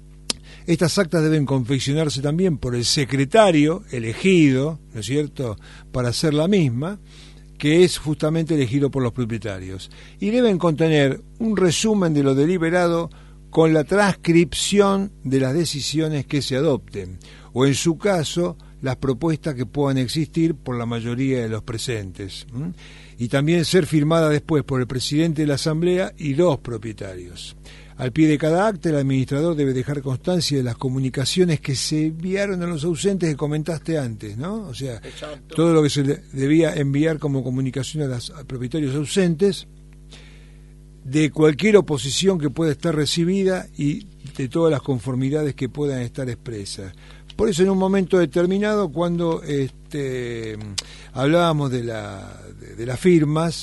Estas actas deben confeccionarse también por el secretario elegido, ¿no es cierto?, para hacer la misma, que es justamente elegido por los propietarios. Y deben contener un resumen de lo deliberado con la transcripción de las decisiones que se adopten, o en su caso, las propuestas que puedan existir por la mayoría de los presentes. ¿Mm? Y también ser firmada después por el presidente de la asamblea y dos propietarios. Al pie de cada acta, el administrador debe dejar constancia de las comunicaciones que se enviaron a los ausentes que comentaste antes, ¿no? O sea, exacto, todo lo que se debía enviar como comunicación a los propietarios ausentes, de cualquier oposición que pueda estar recibida y de todas las conformidades que puedan estar expresas. Por eso en un momento determinado, cuando este, hablábamos de, la, de, de las firmas,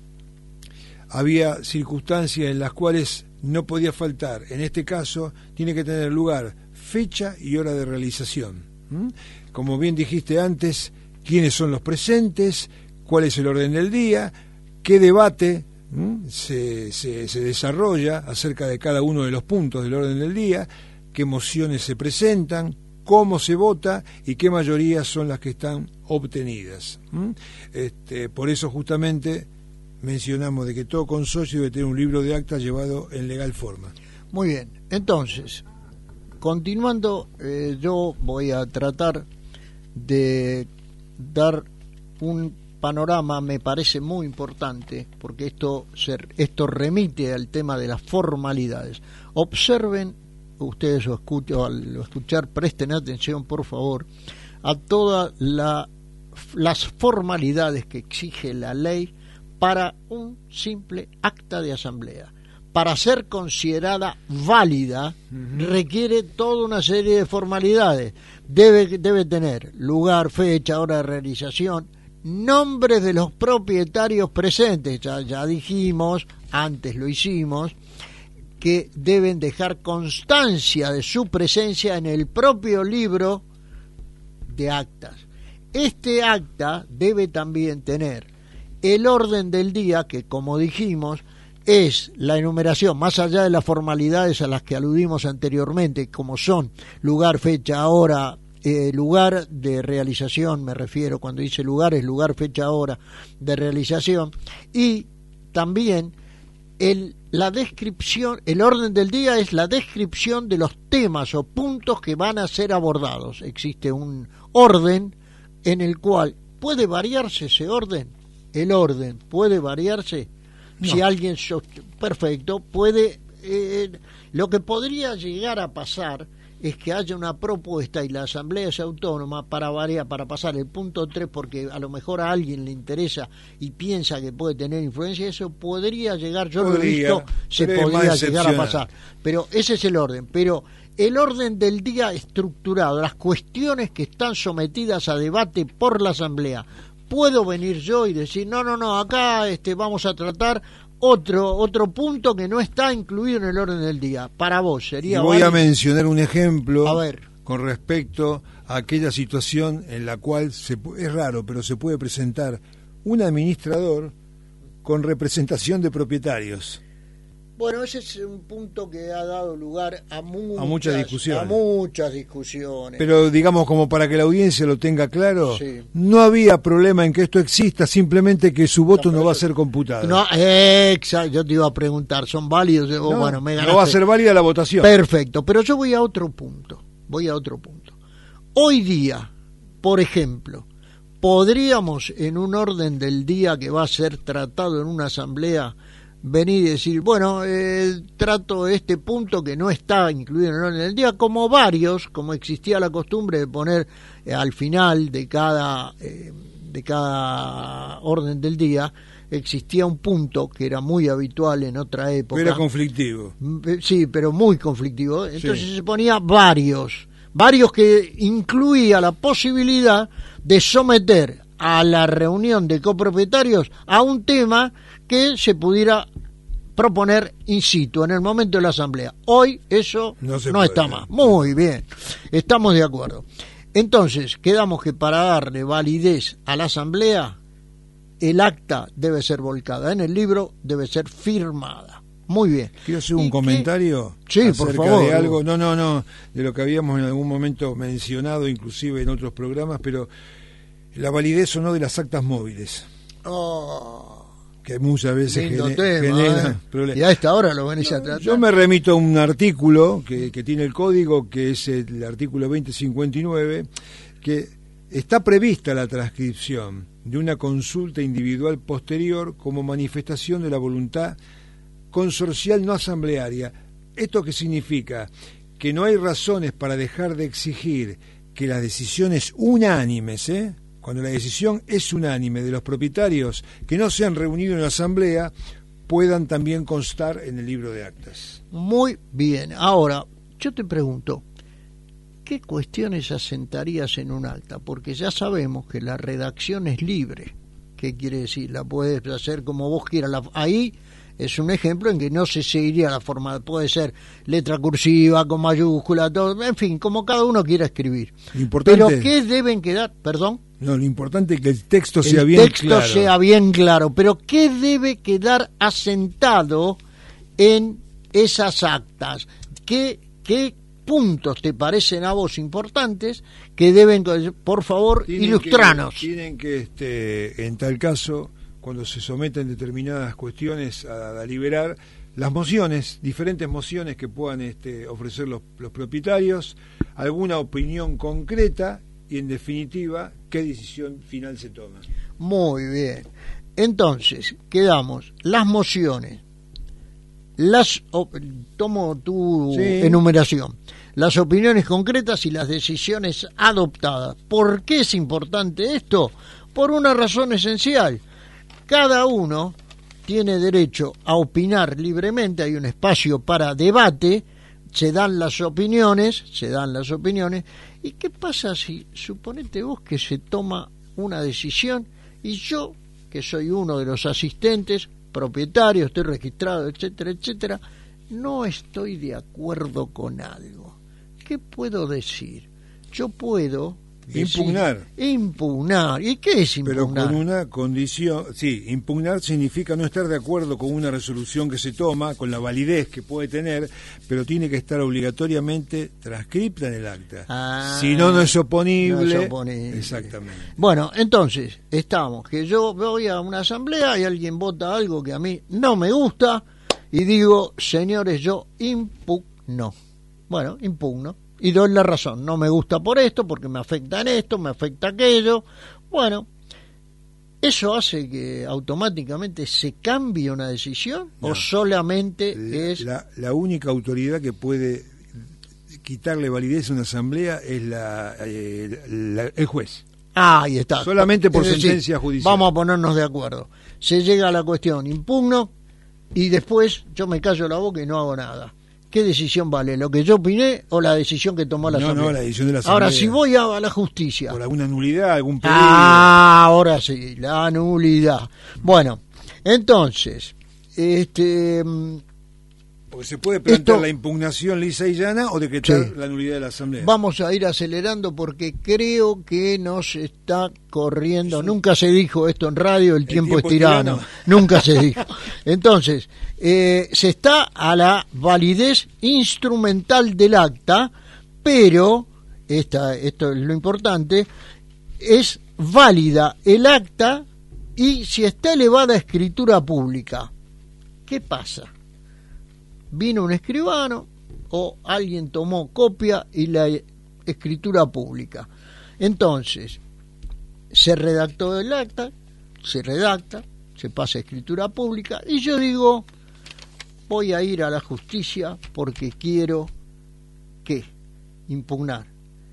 había circunstancias en las cuales no podía faltar. En este caso, tiene que tener lugar fecha y hora de realización. ¿Mm? Como bien dijiste antes, quiénes son los presentes, cuál es el orden del día, qué debate ¿Mm? se, se, se desarrolla acerca de cada uno de los puntos del orden del día, qué mociones se presentan, cómo se vota y qué mayorías son las que están obtenidas. ¿Mm? Este, por eso justamente mencionamos de que todo consorcio debe tener un libro de acta llevado en legal forma. Muy bien, entonces, continuando, eh, yo voy a tratar de dar un panorama, me parece muy importante, porque esto, se, esto remite al tema de las formalidades. Observen, ustedes lo escuchan, al escuchar, presten atención, por favor, a todas la, las formalidades que exige la ley para un simple acta de asamblea. para ser considerada válida, uh-huh. requiere toda una serie de formalidades. Debe, debe tener lugar, fecha, hora de realización, nombres de los propietarios presentes. Ya, ya dijimos, antes lo hicimos, que deben dejar constancia de su presencia en el propio libro de actas. Este acta debe también tener el orden del día, que como dijimos, es la enumeración, más allá de las formalidades a las que aludimos anteriormente, como son lugar, fecha, hora, eh, lugar de realización, me refiero, cuando dice lugar, es lugar, fecha, hora de realización, y también el, la descripción, el orden del día es la descripción de los temas o puntos que van a ser abordados. Existe un orden en el cual puede variarse ese orden, el orden puede variarse. No. Si alguien, perfecto, puede, eh, lo que podría llegar a pasar es que haya una propuesta y la Asamblea es autónoma para variar, para pasar el punto tres, porque a lo mejor a alguien le interesa y piensa que puede tener influencia, eso podría llegar, yo podría, lo he visto, se podría llegar a pasar, pero ese es el orden. Pero el orden del día estructurado, las cuestiones que están sometidas a debate por la Asamblea, puedo venir yo y decir, no, no, no, acá este, vamos a tratar otro otro punto que no está incluido en el orden del día. Para vos sería... Y voy válido. a mencionar un ejemplo a ver. con respecto a aquella situación en la cual, se, es raro, pero se puede presentar un administrador con representación de propietarios. Bueno, ese es un punto que ha dado lugar a muchas, a muchas discusiones. A muchas discusiones. Pero digamos, como para que la audiencia lo tenga claro, sí. no había problema en que esto exista, simplemente que su voto no, no va a ser computado. No, exacto, yo te iba a preguntar, ¿son válidos? Oh, no, bueno, me no va a ser válida la votación. Perfecto, pero yo voy a otro punto, voy a otro punto. Hoy día, por ejemplo, podríamos en un orden del día que va a ser tratado en una asamblea venir y decir, bueno, eh, trato este punto que no está incluido en el orden del día, como varios, como existía la costumbre de poner eh, al final de cada eh, de cada orden del día, existía un punto que era muy habitual en otra época. Era conflictivo. Sí, pero muy conflictivo. Entonces sí. se ponía varios, varios que incluía la posibilidad de someter a la reunión de copropietarios a un tema que se pudiera proponer in situ en el momento de la asamblea. Hoy eso no, no está más. Muy bien, estamos de acuerdo. Entonces, quedamos que para darle validez a la asamblea, el acta debe ser volcada en el libro, debe ser firmada. Muy bien. Quiero hacer un comentario que... sí, por favor, de algo, no, no, no, de lo que habíamos en algún momento mencionado, inclusive en otros programas, pero la validez o no de las actas móviles. Oh, que muchas veces lindo gene, tema, genera ¿eh? problemas. Y a esta hora lo venís no, a tratar. Yo me remito a un artículo que, que tiene el código, que es el artículo veinte cincuenta y nueve, que está prevista la transcripción de una consulta individual posterior como manifestación de la voluntad consorcial no asamblearia. ¿Esto qué significa? Que no hay razones para dejar de exigir que las decisiones unánimes, ¿eh? cuando la decisión es unánime de los propietarios que no se han reunido en la asamblea, puedan también constar en el libro de actas. Muy bien. Ahora, yo te pregunto, ¿qué cuestiones asentarías en un acta? Porque ya sabemos que la redacción es libre. ¿Qué quiere decir? La puedes hacer como vos quieras. La, ahí es un ejemplo en que no se seguiría la forma, puede ser letra cursiva, con mayúscula, todo, en fin, como cada uno quiera escribir. Importante, pero ¿qué deben quedar? Perdón. No, lo importante es que el texto el sea bien texto claro. sea bien claro, pero ¿qué debe quedar asentado en esas actas? ¿Qué, qué puntos te parecen a vos importantes que deben, por favor, tienen ilustranos? Que, tienen que, este, en tal caso, cuando se someten determinadas cuestiones a, a deliberar, las mociones, diferentes mociones que puedan este, ofrecer los, los propietarios, alguna opinión concreta y, en definitiva, qué decisión final se toma. Muy bien. Entonces, quedamos las mociones, las op- tomo tu sí. enumeración, las opiniones concretas y las decisiones adoptadas. ¿Por qué es importante esto? Por una razón esencial. Cada uno tiene derecho a opinar libremente, hay un espacio para debate, se dan las opiniones, se dan las opiniones, ¿y qué pasa si, suponete vos que se toma una decisión y yo, que soy uno de los asistentes, propietario, estoy registrado, etcétera, etcétera, no estoy de acuerdo con algo? ¿Qué puedo decir? Yo puedo decir, impugnar. Impugnar. ¿Y qué es impugnar? Pero con una condición, sí, impugnar significa no estar de acuerdo con una resolución que se toma, con la validez que puede tener, pero tiene que estar obligatoriamente transcripta en el acta. Ah, si no, no es oponible. No es oponible. Exactamente. Bueno, entonces, estamos, que yo voy a una asamblea y alguien vota algo que a mí no me gusta y digo, señores, yo impugno. Bueno, impugno. Y doy la razón, no me gusta por esto, porque me afecta en esto, me afecta aquello. Bueno, ¿eso hace que automáticamente se cambie una decisión? No. ¿O solamente la, es...? La, la única autoridad que puede quitarle validez a una asamblea es la, eh, la, el juez. Ah, ahí está. Solamente por es sentencia decir, judicial. Vamos a ponernos de acuerdo. Se llega a la cuestión, impugno, y después yo me callo la boca y no hago nada. ¿Qué decisión vale? ¿Lo que yo opiné o la decisión que tomó la no, asamblea? No, la decisión de la asamblea. Ahora, si voy a, a la justicia... Por alguna nulidad, algún peligro. Ah, ahora sí, la nulidad. Bueno, entonces, este... Porque se puede plantear esto, la impugnación lisa y llana o decretar sí, la nulidad de la asamblea. Vamos a ir acelerando porque creo que nos está corriendo. Un... Nunca se dijo esto en radio, el, el tiempo, tiempo es tirano. tirano. Nunca se dijo. Entonces, eh, se está a la validez instrumental del acta, pero, esta, esto es lo importante, es válida el acta y si está elevada a escritura pública. ¿Qué pasa? Vino un escribano o alguien tomó copia y la escritura pública. Entonces, se redactó el acta, se redacta, se pasa a escritura pública y yo digo, voy a ir a la justicia porque quiero, ¿qué? Impugnar.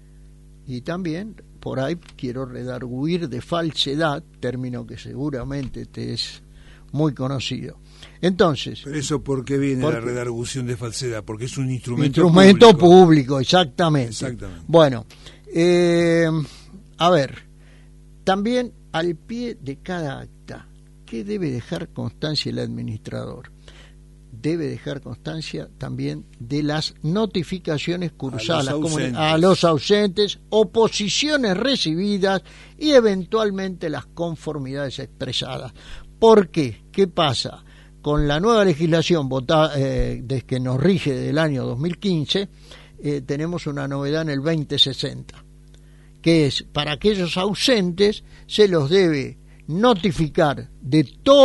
Y también, por ahí, quiero redarguir de falsedad, término que seguramente te es muy conocido. Entonces, ¿pero eso por qué viene por, la redargución de falsedad? Porque es un instrumento, instrumento público. público, exactamente. Exactamente. Bueno, eh, a ver, también al pie de cada acta, ¿qué debe dejar constancia el administrador? Debe dejar constancia también de las notificaciones cursadas a los ausentes, a los ausentes oposiciones recibidas y eventualmente las conformidades expresadas. ¿Por qué? ¿Qué pasa? Con la nueva legislación votada, eh, desde que nos rige del año dos mil quince, eh, tenemos una novedad en el veinte sesenta, que es para aquellos ausentes se los debe notificar de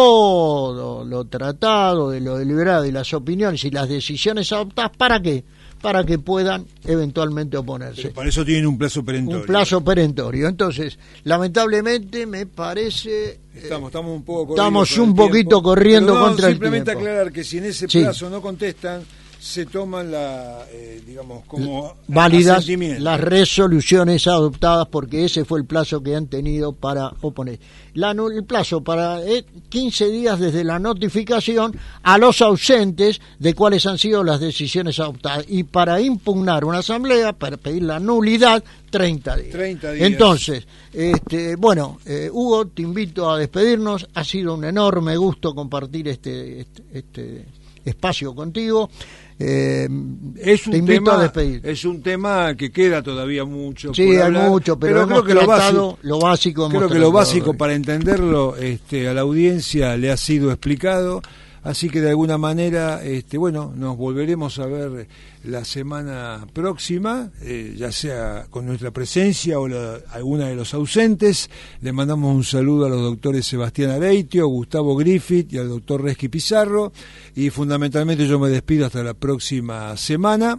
todo lo tratado, de lo deliberado y las opiniones y las decisiones adoptadas. ¿Para qué? Para que puedan eventualmente oponerse. Pero para eso tienen un plazo perentorio. Un plazo perentorio. Entonces, lamentablemente me parece... Estamos, estamos un poco Estamos un poquito corriendo no, contra el tiempo. Simplemente aclarar que si en ese plazo sí. no contestan, se toman la, eh, digamos, como válidas las resoluciones adoptadas porque ese fue el plazo que han tenido para oponer. La, el plazo para eh, quince días desde la notificación a los ausentes de cuáles han sido las decisiones adoptadas y para impugnar una asamblea, para pedir la nulidad, treinta días. treinta días. Entonces, este, bueno, eh, Hugo, te invito a despedirnos. Ha sido un enorme gusto compartir este, este, este espacio contigo. Eh, es un te invito tema, a despedir. Es un tema que queda todavía mucho. Sí, por hay hablar, mucho, pero, pero creo que lo básico, lo básico creo que lo básico para entenderlo, este, a la audiencia le ha sido explicado. Así que de alguna manera, este, bueno, nos volveremos a ver la semana próxima, eh, ya sea con nuestra presencia o la, alguna de los ausentes. Le mandamos un saludo a los doctores Sebastián Areitio, Gustavo Griffith y al doctor Resqui Pizarro. Y fundamentalmente yo me despido hasta la próxima semana,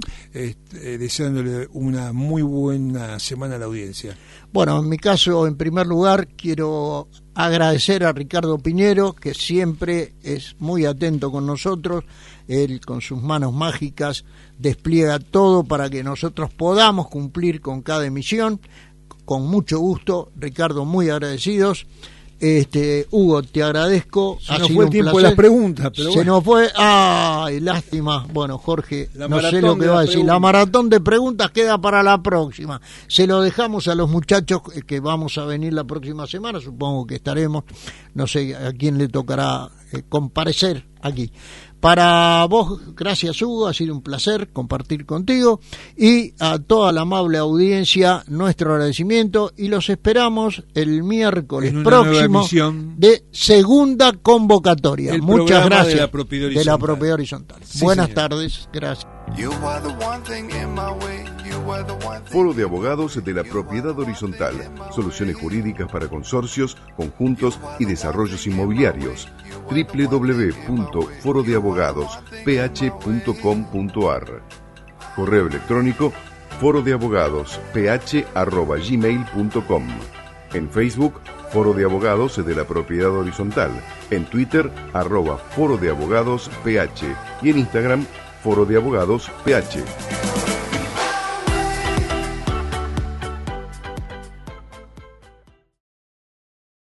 este, deseándole una muy buena semana a la audiencia. Bueno, en mi caso, en primer lugar, quiero agradecer a Ricardo Piñero, que siempre es muy atento con nosotros. Él, con sus manos mágicas, despliega todo para que nosotros podamos cumplir con cada emisión. Con mucho gusto, Ricardo, muy agradecidos. Este, Hugo, te agradezco. Se nos fue el tiempo de las preguntas, pero Se bueno. nos fue, ay, lástima. Bueno, Jorge, La no sé maratón lo que de va a las decir. La preguntas. maratón de preguntas queda para la próxima. Se lo dejamos a los muchachos que vamos a venir la próxima semana. Supongo que estaremos. No sé a quién le tocará eh, comparecer aquí. Para vos, gracias Hugo, ha sido un placer compartir contigo, y a toda la amable audiencia nuestro agradecimiento, y los esperamos el miércoles En una nueva próximo emisión. de segunda convocatoria. El Muchas programa gracias. de la propiedad De la horizontal. propiedad horizontal. Sí, Buenas señor. tardes, gracias. You are the one thing in my way. You are the one thing. Foro de Abogados de la Propiedad Horizontal. Soluciones jurídicas para consorcios, conjuntos y desarrollos inmobiliarios. doble u doble u doble u punto foro de abogados p h punto com punto a r. Correo electrónico foro de abogados p h arroba gmail punto com. En Facebook, Foro de Abogados de la Propiedad Horizontal. En Twitter, arroba Foro de Abogados P H. Y en Instagram, Foro de Abogados P H.